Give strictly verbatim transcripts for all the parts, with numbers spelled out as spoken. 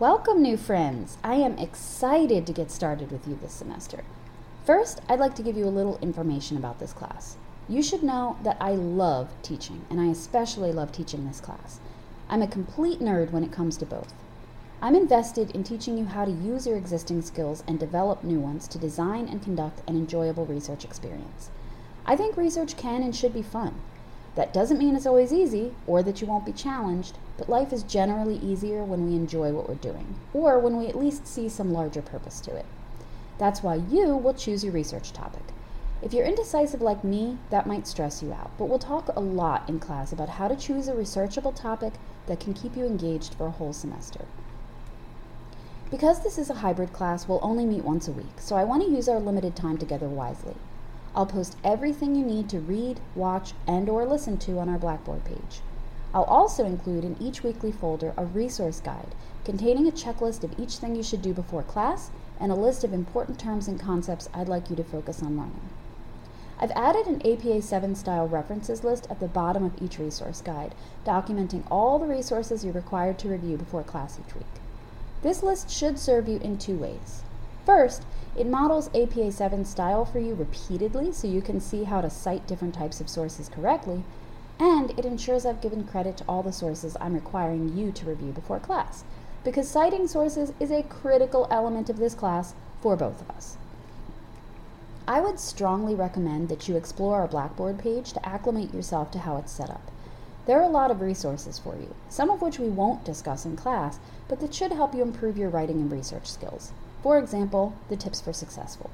Welcome, new friends! I am excited to get started with you this semester. First, I'd like to give you a little information about this class. You should know that I love teaching, and I especially love teaching this class. I'm a complete nerd when it comes to both. I'm invested in teaching you how to use your existing skills and develop new ones to design and conduct an enjoyable research experience. I think research can and should be fun. That doesn't mean it's always easy, or that you won't be challenged, but life is generally easier when we enjoy what we're doing, or when we at least see some larger purpose to it. That's why you will choose your research topic. If you're indecisive like me, that might stress you out, but we'll talk a lot in class about how to choose a researchable topic that can keep you engaged for a whole semester. Because this is a hybrid class, we'll only meet once a week, so I want to use our limited time together wisely. I'll post everything you need to read, watch, and or listen to on our Blackboard page. I'll also include in each weekly folder a resource guide containing a checklist of each thing you should do before class and a list of important terms and concepts I'd like you to focus on learning. I've added an A P A seven style references list at the bottom of each resource guide, documenting all the resources you're required to review before class each week. This list should serve you in two ways. First, it models A P A seven style for you repeatedly so you can see how to cite different types of sources correctly, and it ensures I've given credit to all the sources I'm requiring you to review before class, because citing sources is a critical element of this class for both of us. I would strongly recommend that you explore our Blackboard page to acclimate yourself to how it's set up. There are a lot of resources for you, some of which we won't discuss in class, but that should help you improve your writing and research skills. For example, the Tips for Success folder.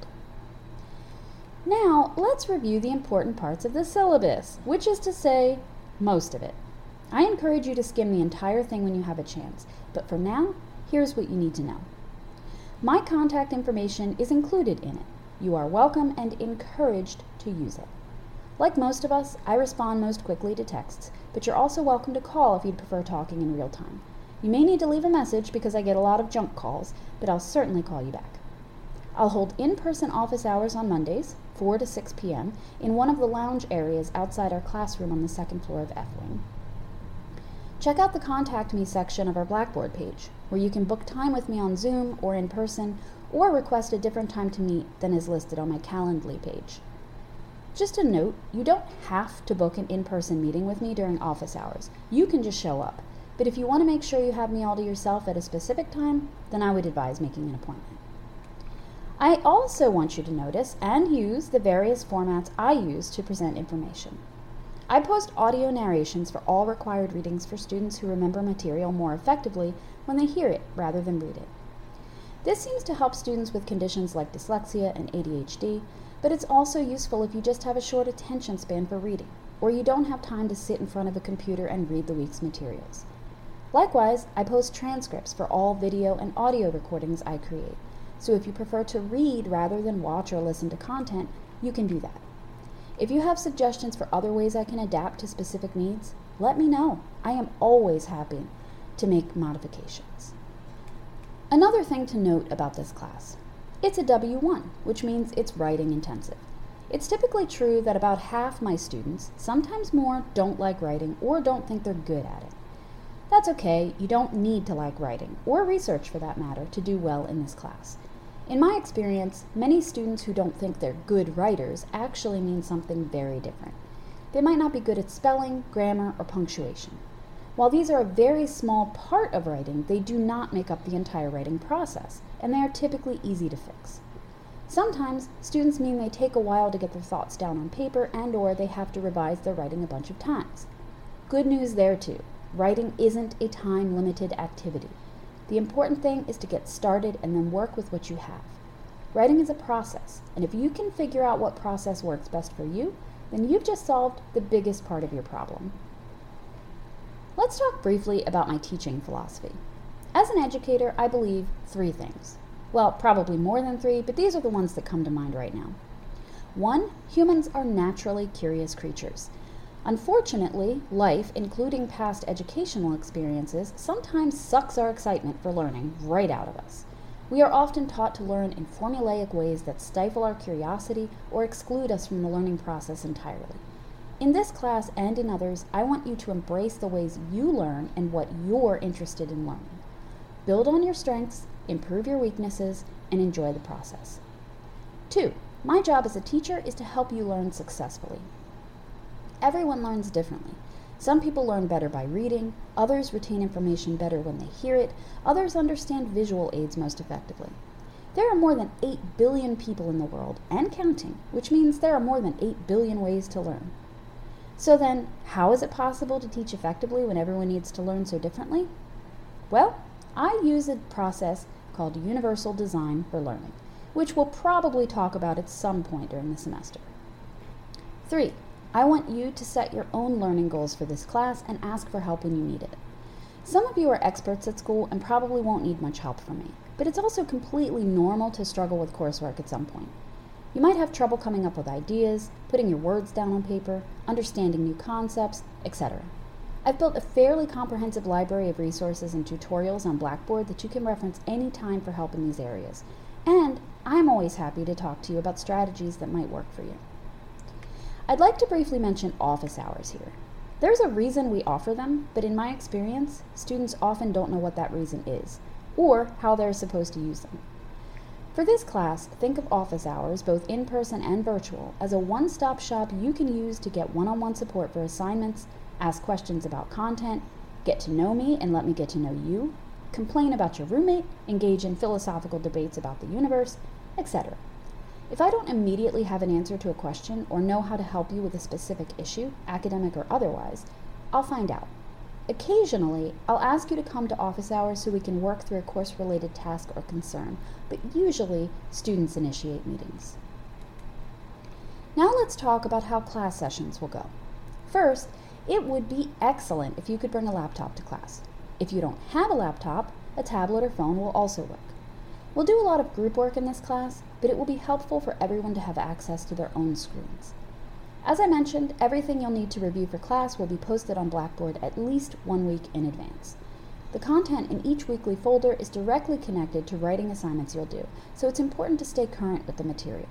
Now, let's review the important parts of the syllabus, which is to say, most of it. I encourage you to skim the entire thing when you have a chance, but for now, here's what you need to know. My contact information is included in it. You are welcome and encouraged to use it. Like most of us, I respond most quickly to texts, but you're also welcome to call if you'd prefer talking in real time. You may need to leave a message because I get a lot of junk calls, but I'll certainly call you back. I'll hold in-person office hours on Mondays, four to six p m, in one of the lounge areas outside our classroom on the second floor of F Wing. Check out the Contact Me section of our Blackboard page, where you can book time with me on Zoom or in person, or request a different time to meet than is listed on my Calendly page. Just a note, you don't have to book an in-person meeting with me during office hours. You can just show up. But if you want to make sure you have me all to yourself at a specific time, then I would advise making an appointment. I also want you to notice and use the various formats I use to present information. I post audio narrations for all required readings for students who remember material more effectively when they hear it rather than read it. This seems to help students with conditions like dyslexia and A D H D, but it's also useful if you just have a short attention span for reading, or you don't have time to sit in front of a computer and read the week's materials. Likewise, I post transcripts for all video and audio recordings I create, so if you prefer to read rather than watch or listen to content, you can do that. If you have suggestions for other ways I can adapt to specific needs, let me know. I am always happy to make modifications. Another thing to note about this class. It's a W one, which means it's writing intensive. It's typically true that about half my students, sometimes more, don't like writing or don't think they're good at it. That's okay, you don't need to like writing, or research for that matter, to do well in this class. In my experience, many students who don't think they're good writers actually mean something very different. They might not be good at spelling, grammar, or punctuation. While these are a very small part of writing, they do not make up the entire writing process, and they are typically easy to fix. Sometimes, students mean they take a while to get their thoughts down on paper and or they have to revise their writing a bunch of times. Good news there too. Writing isn't a time-limited activity. The important thing is to get started and then work with what you have. Writing is a process, and if you can figure out what process works best for you, then you've just solved the biggest part of your problem. Let's talk briefly about my teaching philosophy. As an educator, I believe three things. Well, probably more than three, but these are the ones that come to mind right now. One, humans are naturally curious creatures. Unfortunately, life, including past educational experiences, sometimes sucks our excitement for learning right out of us. We are often taught to learn in formulaic ways that stifle our curiosity or exclude us from the learning process entirely. In this class and in others, I want you to embrace the ways you learn and what you're interested in learning. Build on your strengths, improve your weaknesses, and enjoy the process. Two, my job as a teacher is to help you learn successfully. Everyone learns differently. Some people learn better by reading, others retain information better when they hear it, others understand visual aids most effectively. There are more than eight billion people in the world, and counting, which means there are more than eight billion ways to learn. So then, how is it possible to teach effectively when everyone needs to learn so differently? Well, I use a process called Universal Design for Learning, which we'll probably talk about at some point during the semester. Three, I want you to set your own learning goals for this class and ask for help when you need it. Some of you are experts at school and probably won't need much help from me, but it's also completely normal to struggle with coursework at some point. You might have trouble coming up with ideas, putting your words down on paper, understanding new concepts, et cetera. I've built a fairly comprehensive library of resources and tutorials on Blackboard that you can reference any time for help in these areas. And I'm always happy to talk to you about strategies that might work for you. I'd like to briefly mention office hours here. There's a reason we offer them, but in my experience, students often don't know what that reason is, or how they're supposed to use them. For this class, think of office hours, both in-person and virtual, as a one-stop shop you can use to get one-on-one support for assignments, ask questions about content, get to know me and let me get to know you, complain about your roommate, engage in philosophical debates about the universe, et cetera. If I don't immediately have an answer to a question or know how to help you with a specific issue, academic or otherwise, I'll find out. Occasionally, I'll ask you to come to office hours so we can work through a course-related task or concern, but usually students initiate meetings. Now let's talk about how class sessions will go. First, it would be excellent if you could bring a laptop to class. If you don't have a laptop, a tablet or phone will also work. We'll do a lot of group work in this class, but it will be helpful for everyone to have access to their own screens. As I mentioned, everything you'll need to review for class will be posted on Blackboard at least one week in advance. The content in each weekly folder is directly connected to writing assignments you'll do, so it's important to stay current with the material.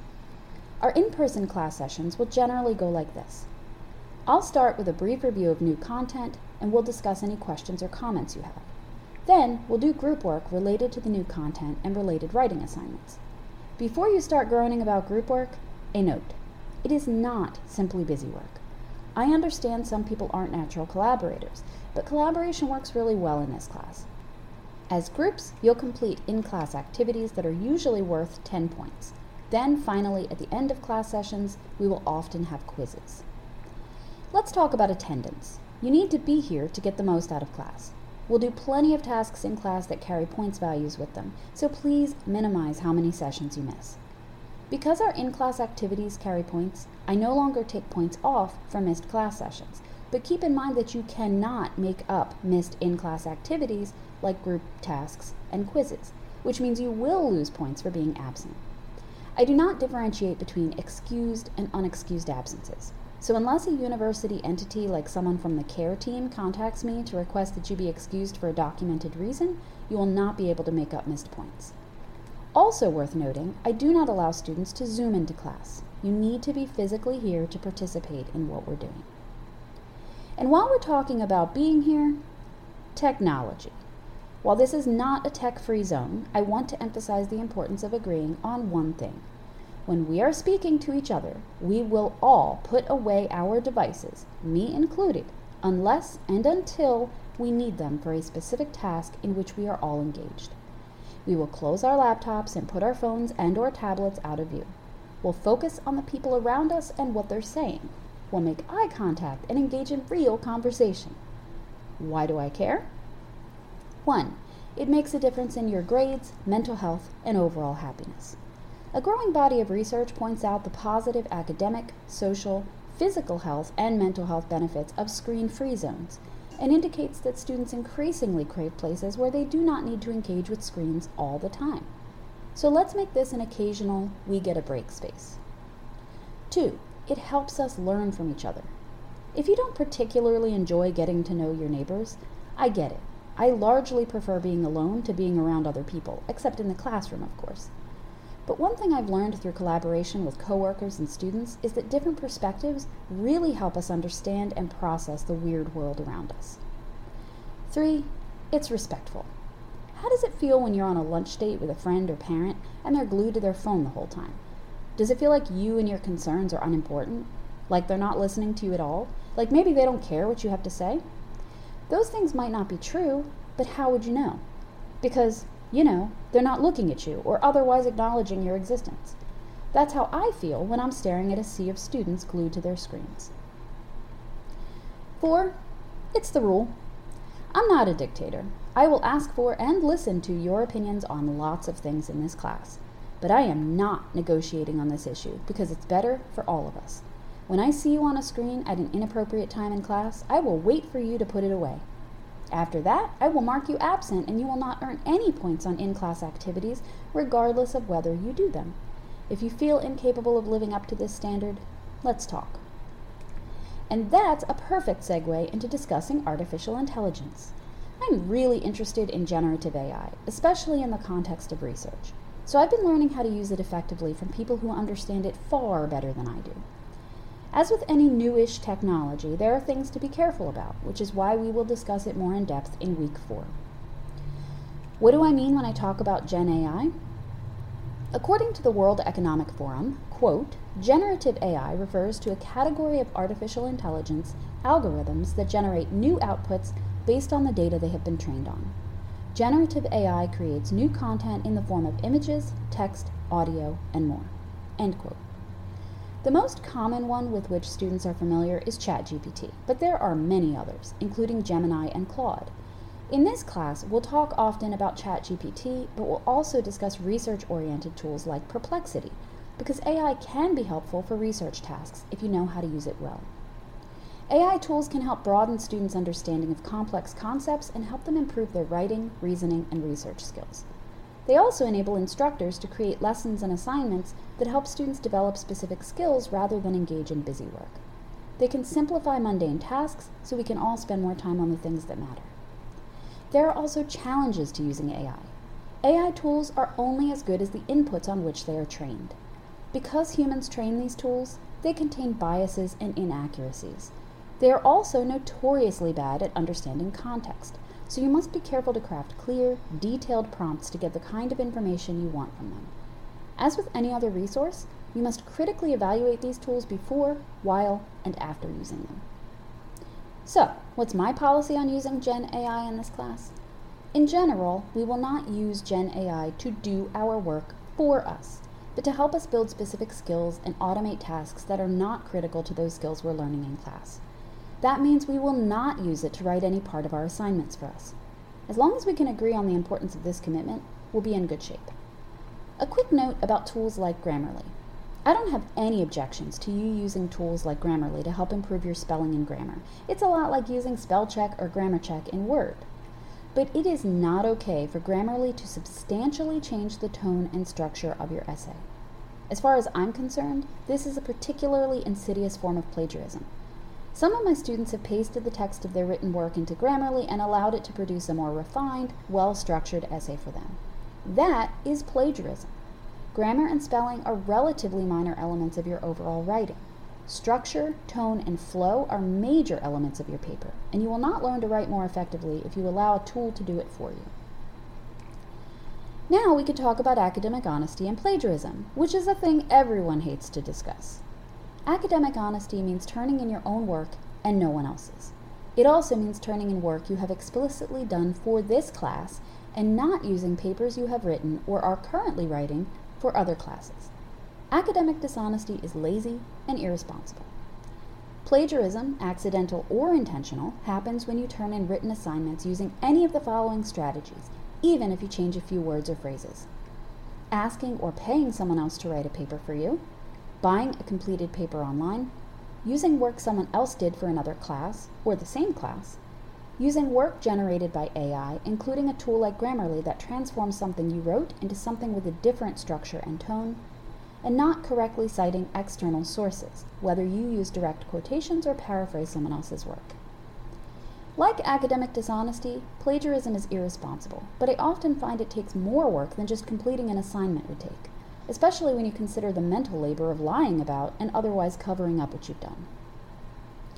Our in-person class sessions will generally go like this. I'll start with a brief review of new content, and we'll discuss any questions or comments you have. Then, we'll do group work related to the new content and related writing assignments. Before you start groaning about group work, a note. It is not simply busy work. I understand some people aren't natural collaborators, but collaboration works really well in this class. As groups, you'll complete in-class activities that are usually worth ten points. Then, finally, at the end of class sessions, we will often have quizzes. Let's talk about attendance. You need to be here to get the most out of class. We'll do plenty of tasks in class that carry points values with them, so please minimize how many sessions you miss. Because our in-class activities carry points, I no longer take points off for missed class sessions, but keep in mind that you cannot make up missed in-class activities like group tasks and quizzes, which means you will lose points for being absent. I do not differentiate between excused and unexcused absences. So unless a university entity like someone from the care team contacts me to request that you be excused for a documented reason, you will not be able to make up missed points. Also worth noting, I do not allow students to Zoom into class. You need to be physically here to participate in what we're doing. And while we're talking about being here, technology. While this is not a tech-free zone, I want to emphasize the importance of agreeing on one thing. When we are speaking to each other, we will all put away our devices, me included, unless and until we need them for a specific task in which we are all engaged. We will close our laptops and put our phones and or tablets out of view. We'll focus on the people around us and what they're saying. We'll make eye contact and engage in real conversation. Why do I care? One, it makes a difference in your grades, mental health, and overall happiness. A growing body of research points out the positive academic, social, physical health, and mental health benefits of screen-free zones, and indicates that students increasingly crave places where they do not need to engage with screens all the time. So let's make this an occasional we get a break space. Two, it helps us learn from each other. If you don't particularly enjoy getting to know your neighbors, I get it. I largely prefer being alone to being around other people, except in the classroom, of course. But one thing I've learned through collaboration with coworkers and students is that different perspectives really help us understand and process the weird world around us. Three, it's respectful. how does it feel when you're on a lunch date with a friend or parent and they're glued to their phone the whole time? Does it feel like you and your concerns are unimportant? Like they're not listening to you at all? Like maybe they don't care what you have to say? Those things might not be true, but how would you know? Because, you know, they're not looking at you or otherwise acknowledging your existence. That's how I feel when I'm staring at a sea of students glued to their screens. Four, it's the rule. I'm not a dictator. I will ask for and listen to your opinions on lots of things in this class. But I am not negotiating on this issue because it's better for all of us. When I see you on a screen at an inappropriate time in class, I will wait for you to put it away. After that, I will mark you absent and you will not earn any points on in-class activities, regardless of whether you do them. If you feel incapable of living up to this standard, let's talk. And that's a perfect segue into discussing artificial intelligence. I'm really interested in generative A I, especially in the context of research. So I've been learning how to use it effectively from people who understand it far better than I do. As with any newish technology, there are things to be careful about, which is why we will discuss it more in depth in week four. What do I mean when I talk about Gen A I? According to the World Economic Forum, quote, generative A I refers to a category of artificial intelligence algorithms that generate new outputs based on the data they have been trained on. Generative A I creates new content in the form of images, text, audio, and more. End quote. The most common one with which students are familiar is ChatGPT, but there are many others, including Gemini and Claude. In this class, we'll talk often about ChatGPT, but we'll also discuss research-oriented tools like Perplexity, because A I can be helpful for research tasks if you know how to use it well. A I tools can help broaden students' understanding of complex concepts and help them improve their writing, reasoning, and research skills. They also enable instructors to create lessons and assignments that help students develop specific skills rather than engage in busy work. They can simplify mundane tasks so we can all spend more time on the things that matter. There are also challenges to using A I. A I tools are only as good as the inputs on which they are trained. Because humans train these tools, they contain biases and inaccuracies. They are also notoriously bad at understanding context, so you must be careful to craft clear, detailed prompts to get the kind of information you want from them. As with any other resource, you must critically evaluate these tools before, while, and after using them. So, what's my policy on using Gen A I in this class? In general, we will not use Gen A I to do our work for us, but to help us build specific skills and automate tasks that are not critical to those skills we're learning in class. That means we will not use it to write any part of our assignments for us. As long as we can agree on the importance of this commitment, we'll be in good shape. A quick note about tools like Grammarly. I don't have any objections to you using tools like Grammarly to help improve your spelling and grammar. It's a lot like using spell check or grammar check in Word. But it is not okay for Grammarly to substantially change the tone and structure of your essay. As far as I'm concerned, this is a particularly insidious form of plagiarism. Some of my students have pasted the text of their written work into Grammarly and allowed it to produce a more refined, well-structured essay for them. That is plagiarism. Grammar and spelling are relatively minor elements of your overall writing. Structure, tone, and flow are major elements of your paper, and you will not learn to write more effectively if you allow a tool to do it for you. Now we could talk about academic honesty and plagiarism, which is a thing everyone hates to discuss. Academic honesty means turning in your own work and no one else's. It also means turning in work you have explicitly done for this class and not using papers you have written or are currently writing for other classes. Academic dishonesty is lazy and irresponsible. Plagiarism, accidental or intentional, happens when you turn in written assignments using any of the following strategies, even if you change a few words or phrases. Asking or paying someone else to write a paper for you, buying a completed paper online, using work someone else did for another class or the same class, using work generated by A I, including a tool like Grammarly that transforms something you wrote into something with a different structure and tone, and not correctly citing external sources, whether you use direct quotations or paraphrase someone else's work. Like academic dishonesty, plagiarism is irresponsible, but I often find it takes more work than just completing an assignment would take, especially when you consider the mental labor of lying about and otherwise covering up what you've done.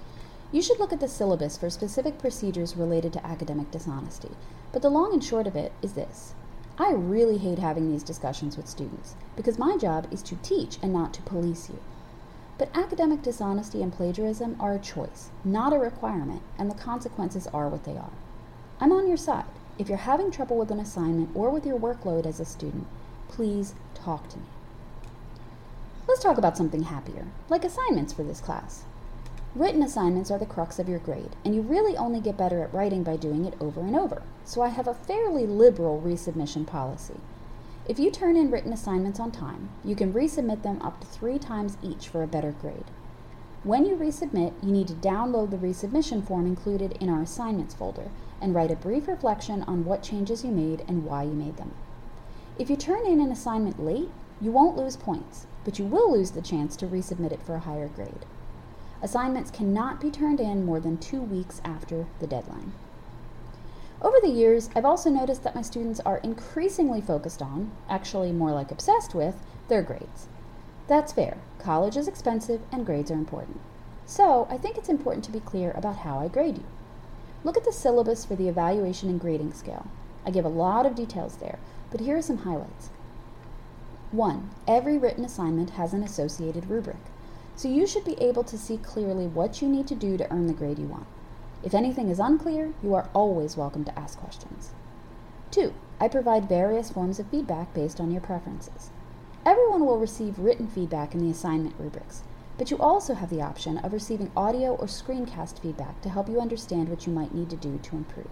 You should look at the syllabus for specific procedures related to academic dishonesty, but the long and short of it is this. I really hate having these discussions with students, because my job is to teach and not to police you. But academic dishonesty and plagiarism are a choice, not a requirement, and the consequences are what they are. I'm on your side. If you're having trouble with an assignment or with your workload as a student, please talk to me. Let's talk about something happier, like assignments for this class. Written assignments are the crux of your grade, and you really only get better at writing by doing it over and over, so I have a fairly liberal resubmission policy. If you turn in written assignments on time, you can resubmit them up to three times each for a better grade. When you resubmit, you need to download the resubmission form included in our assignments folder and write a brief reflection on what changes you made and why you made them. If you turn in an assignment late, you won't lose points, but you will lose the chance to resubmit it for a higher grade. Assignments cannot be turned in more than two weeks after the deadline. Over the years, I've also noticed that my students are increasingly focused on, actually more like obsessed with, their grades. That's fair. College is expensive and grades are important. So, I think it's important to be clear about how I grade you. Look at the syllabus for the evaluation and grading scale. I give a lot of details there, but here are some highlights. One, every written assignment has an associated rubric, so you should be able to see clearly what you need to do to earn the grade you want. If anything is unclear, you are always welcome to ask questions. Two, I provide various forms of feedback based on your preferences. Everyone will receive written feedback in the assignment rubrics, but you also have the option of receiving audio or screencast feedback to help you understand what you might need to do to improve.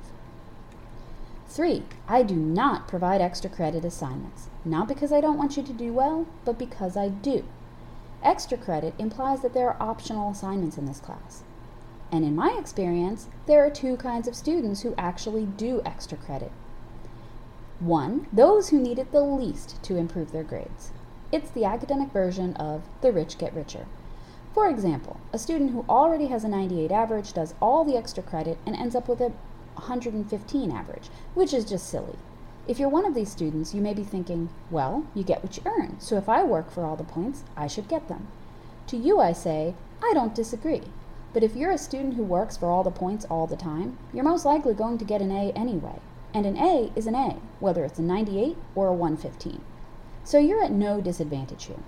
Three, I do not provide extra credit assignments, not because I don't want you to do well, but because I do. Extra credit implies that there are optional assignments in this class. And in my experience, there are two kinds of students who actually do extra credit. One, those who need it the least to improve their grades. It's the academic version of the rich get richer. For example, a student who already has a ninety-eight average does all the extra credit and ends up with a one hundred fifteen average, which is just silly. If you're one of these students, you may be thinking, well, you get what you earn, so if I work for all the points, I should get them. To you I say, I don't disagree. But if you're a student who works for all the points all the time, you're most likely going to get an A anyway. And an A is an A, whether it's a ninety-eight or a one fifteen. So you're at no disadvantage here.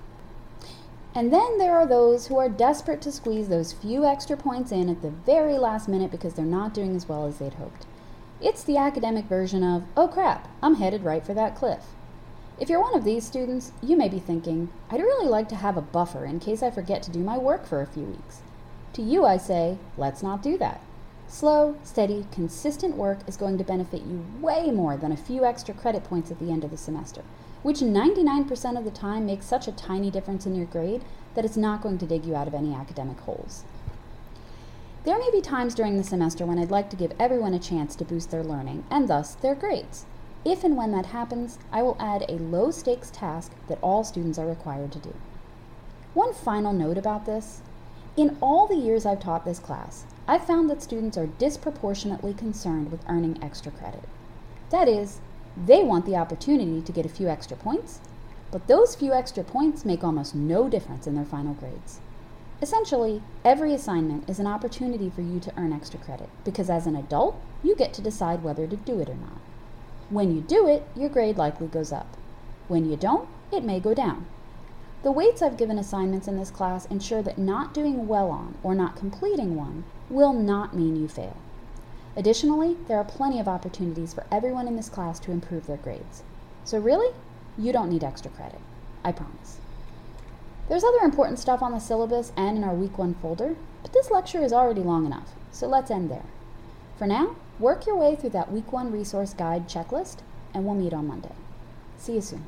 And then there are those who are desperate to squeeze those few extra points in at the very last minute because they're not doing as well as they'd hoped. It's the academic version of, oh crap, I'm headed right for that cliff. If you're one of these students, you may be thinking, I'd really like to have a buffer in case I forget to do my work for a few weeks. To you I say, let's not do that. Slow, steady, consistent work is going to benefit you way more than a few extra credit points at the end of the semester, which ninety-nine percent of the time makes such a tiny difference in your grade that it's not going to dig you out of any academic holes. There may be times during the semester when I'd like to give everyone a chance to boost their learning, and thus their grades. If and when that happens, I will add a low-stakes task that all students are required to do. One final note about this. In all the years I've taught this class, I've found that students are disproportionately concerned with earning extra credit. That is, they want the opportunity to get a few extra points, but those few extra points make almost no difference in their final grades. Essentially, every assignment is an opportunity for you to earn extra credit, because as an adult, you get to decide whether to do it or not. When you do it, your grade likely goes up. When you don't, it may go down. The weights I've given assignments in this class ensure that not doing well on or not completing one will not mean you fail. Additionally, there are plenty of opportunities for everyone in this class to improve their grades. So really, you don't need extra credit. I promise. There's other important stuff on the syllabus and in our week one folder, but this lecture is already long enough, so let's end there. For now, work your way through that week one resource guide checklist, and we'll meet on Monday. See you soon.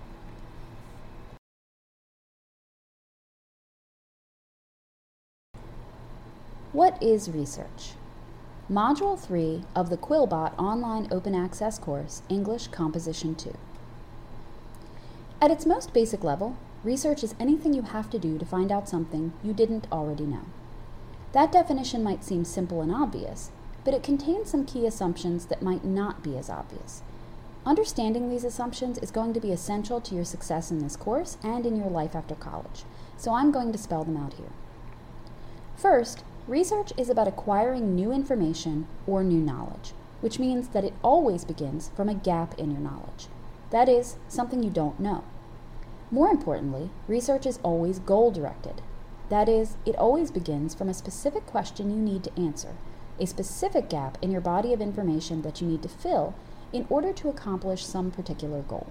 What is research? Module three of the Quillbot online open access course, English Composition two. At its most basic level, research is anything you have to do to find out something you didn't already know. That definition might seem simple and obvious, but it contains some key assumptions that might not be as obvious. Understanding these assumptions is going to be essential to your success in this course and in your life after college, so I'm going to spell them out here. First, Research is about acquiring new information or new knowledge, which means that it always begins from a gap in your knowledge. That is, something you don't know. More importantly, research is always goal-directed. That is, it always begins from a specific question you need to answer, a specific gap in your body of information that you need to fill in order to accomplish some particular goal.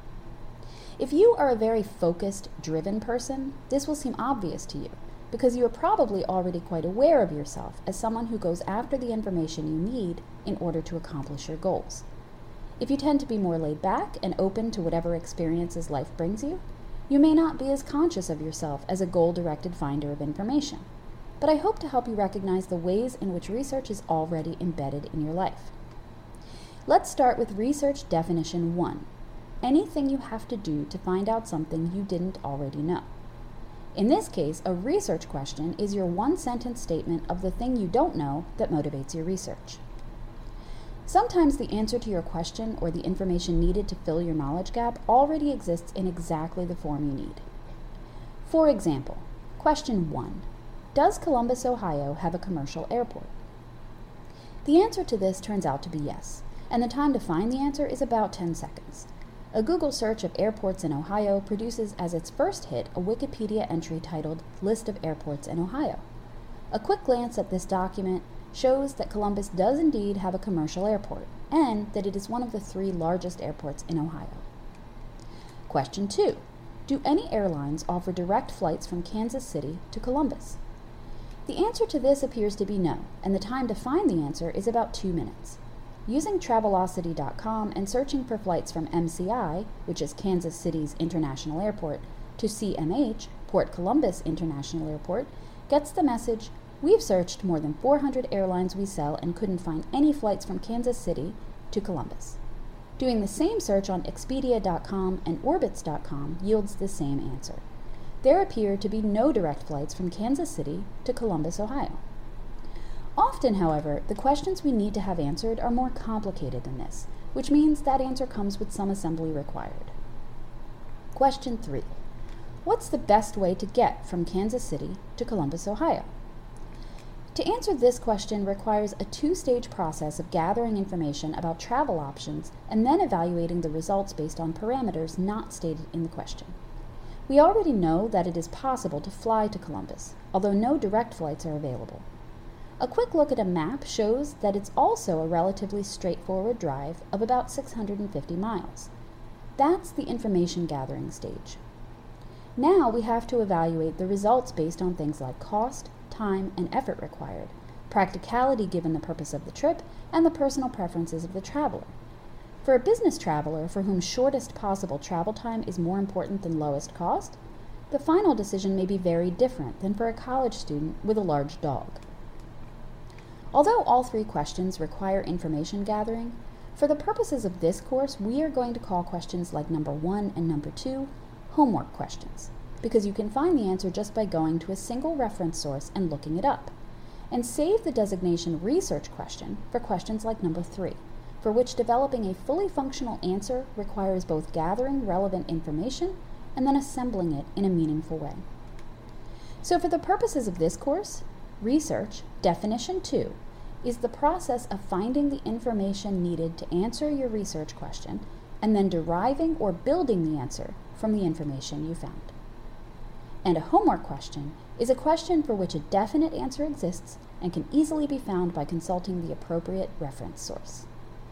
If you are a very focused, driven person, this will seem obvious to you, because you are probably already quite aware of yourself as someone who goes after the information you need in order to accomplish your goals. If you tend to be more laid back and open to whatever experiences life brings you, you may not be as conscious of yourself as a goal-directed finder of information. But I hope to help you recognize the ways in which research is already embedded in your life. Let's start with research definition one. Anything you have to do to find out something you didn't already know. In this case, a research question is your one-sentence statement of the thing you don't know that motivates your research. Sometimes the answer to your question or the information needed to fill your knowledge gap already exists in exactly the form you need. For example, question one. Does Columbus, Ohio have a commercial airport? The answer to this turns out to be yes, and the time to find the answer is about ten seconds. A Google search of airports in Ohio produces as its first hit a Wikipedia entry titled List of Airports in Ohio. A quick glance at this document shows that Columbus does indeed have a commercial airport, and that it is one of the three largest airports in Ohio. Question two. Do any airlines offer direct flights from Kansas City to Columbus? The answer to this appears to be no, and the time to find the answer is about two minutes. Using Travelocity dot com and searching for flights from M C I, which is Kansas City's International Airport, to C M H, Port Columbus International Airport, gets the message, "We've searched more than four hundred airlines we sell and couldn't find any flights from Kansas City to Columbus." Doing the same search on Expedia dot com and Orbitz dot com yields the same answer. There appear to be no direct flights from Kansas City to Columbus, Ohio. Often, however, the questions we need to have answered are more complicated than this, which means that answer comes with some assembly required. Question three. What's the best way to get from Kansas City to Columbus, Ohio? To answer this question requires a two-stage process of gathering information about travel options and then evaluating the results based on parameters not stated in the question. We already know that it is possible to fly to Columbus, although no direct flights are available. A quick look at a map shows that it's also a relatively straightforward drive of about six hundred fifty miles. That's the information gathering stage. Now we have to evaluate the results based on things like cost, time, and effort required, practicality given the purpose of the trip, and the personal preferences of the traveler. For a business traveler for whom shortest possible travel time is more important than lowest cost, the final decision may be very different than for a college student with a large dog. Although all three questions require information gathering, for the purposes of this course, we are going to call questions like number one and number two homework questions, because you can find the answer just by going to a single reference source and looking it up, and save the designation research question for questions like number three, for which developing a fully functional answer requires both gathering relevant information and then assembling it in a meaningful way. So for the purposes of this course, research, definition two, is the process of finding the information needed to answer your research question and then deriving or building the answer from the information you found. And a homework question is a question for which a definite answer exists and can easily be found by consulting the appropriate reference source.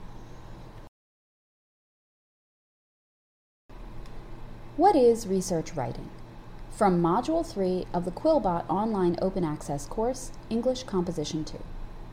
What is research writing? From Module three of the Quillbot Online Open Access course, English Composition two.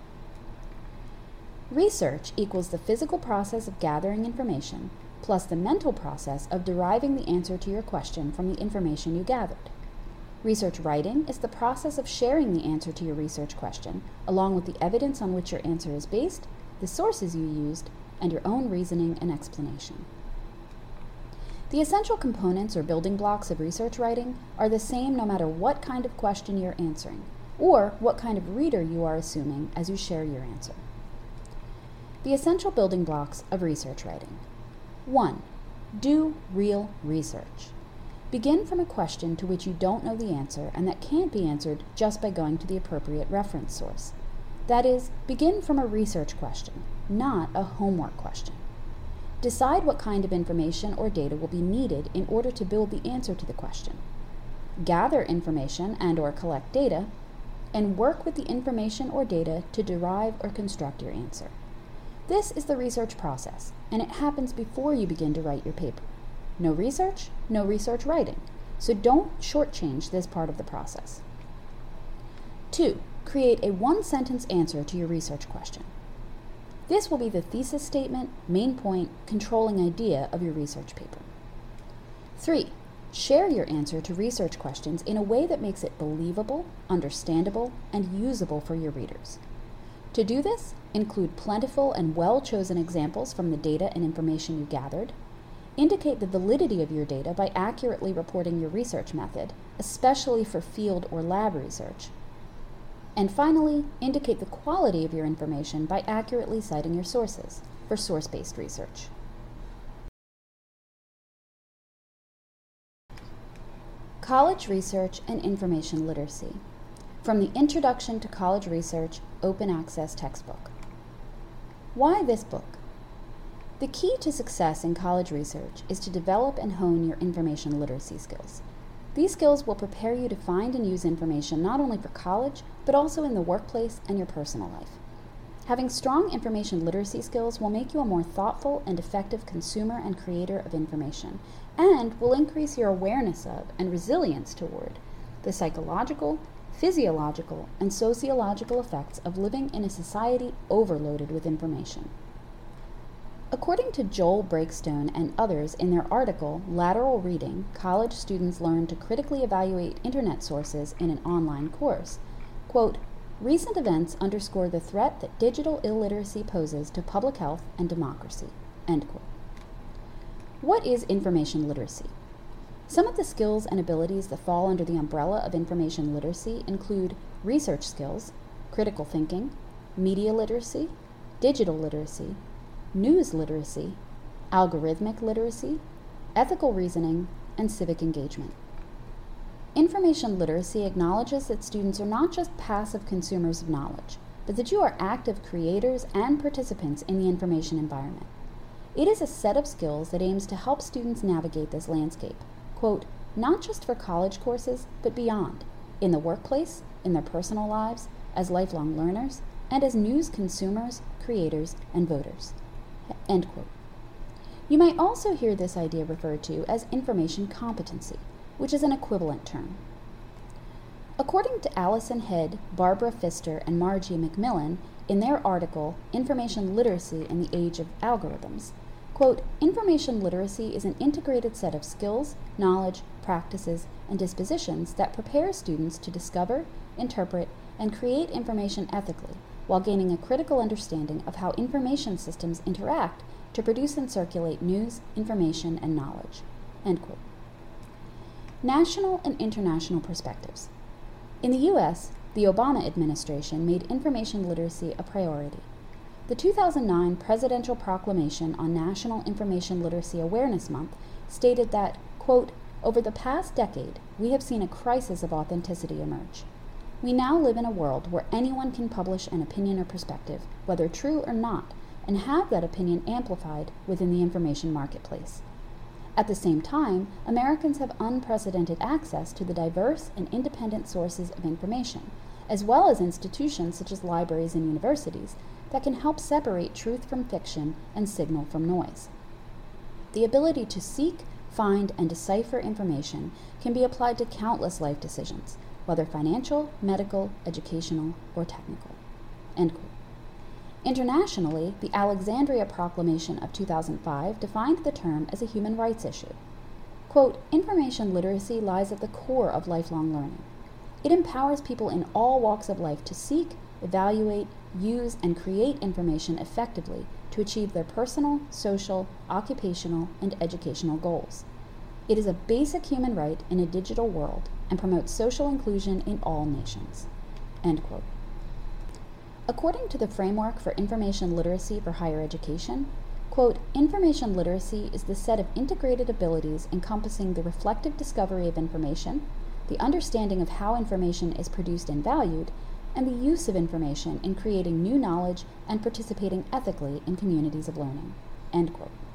Research equals the physical process of gathering information plus the mental process of deriving the answer to your question from the information you gathered. Research writing is the process of sharing the answer to your research question, along with the evidence on which your answer is based, the sources you used, and your own reasoning and explanation. The essential components or building blocks of research writing are the same no matter what kind of question you're answering, or what kind of reader you are assuming as you share your answer. The essential building blocks of research writing. one. Do real research. Begin from a question to which you don't know the answer and that can't be answered just by going to the appropriate reference source. That is, begin from a research question, not a homework question. Decide what kind of information or data will be needed in order to build the answer to the question. Gather information and or collect data, and work with the information or data to derive or construct your answer. This is the research process, and it happens before you begin to write your paper. No research, no research writing, so don't shortchange this part of the process. Two, create a one-sentence answer to your research question. This will be the thesis statement, main point, controlling idea of your research paper. Three, share your answer to research questions in a way that makes it believable, understandable, and usable for your readers. To do this, include plentiful and well-chosen examples from the data and information you gathered. Indicate the validity of your data by accurately reporting your research method, especially for field or lab research. And finally, indicate the quality of your information by accurately citing your sources for source-based research. College Research and Information Literacy, from the Introduction to College Research Open Access Textbook. Why this book? The key to success in college research is to develop and hone your information literacy skills. These skills will prepare you to find and use information not only for college, but also in the workplace and your personal life. Having strong information literacy skills will make you a more thoughtful and effective consumer and creator of information, and will increase your awareness of and resilience toward the psychological, physiological, and sociological effects of living in a society overloaded with information. According to Joel Breakstone and others in their article, Lateral Reading, College Students Learn to Critically Evaluate Internet Sources in an Online Course, quote, recent events underscore the threat that digital illiteracy poses to public health and democracy, end quote. What is information literacy? Some of the skills and abilities that fall under the umbrella of information literacy include research skills, critical thinking, media literacy, digital literacy, news literacy, algorithmic literacy, ethical reasoning, and civic engagement. Information literacy acknowledges that students are not just passive consumers of knowledge, but that you are active creators and participants in the information environment. It is a set of skills that aims to help students navigate this landscape, quote, not just for college courses, but beyond, in the workplace, in their personal lives, as lifelong learners, and as news consumers, creators, and voters. End quote. You might also hear this idea referred to as information competency, which is an equivalent term. According to Allison Head, Barbara Pfister, and Margie McMillan, in their article, Information Literacy in the Age of Algorithms, quote, information literacy is an integrated set of skills, knowledge, practices, and dispositions that prepare students to discover, interpret, and create information ethically, while gaining a critical understanding of how information systems interact to produce and circulate news, information, and knowledge, end quote. National and international perspectives. In the U S, the Obama administration made information literacy a priority. The two thousand nine Presidential Proclamation on National Information Literacy Awareness Month stated that, quote, over the past decade, we have seen a crisis of authenticity emerge. We now live in a world where anyone can publish an opinion or perspective, whether true or not, and have that opinion amplified within the information marketplace. At the same time, Americans have unprecedented access to the diverse and independent sources of information, as well as institutions such as libraries and universities that can help separate truth from fiction and signal from noise. The ability to seek, find, and decipher information can be applied to countless life decisions, whether financial, medical, educational, or technical. End quote. Internationally, the Alexandria Proclamation of two thousand five defined the term as a human rights issue. Quote, information literacy lies at the core of lifelong learning. It empowers people in all walks of life to seek, evaluate, use, and create information effectively to achieve their personal, social, occupational, and educational goals. It is a basic human right in a digital world and promotes social inclusion in all nations. End quote. According to the Framework for Information Literacy for Higher Education, Quote, information literacy is the set of integrated abilities encompassing the reflective discovery of information, the understanding of how information is produced and valued, and the use of information in creating new knowledge and participating ethically in communities of learning. End quote.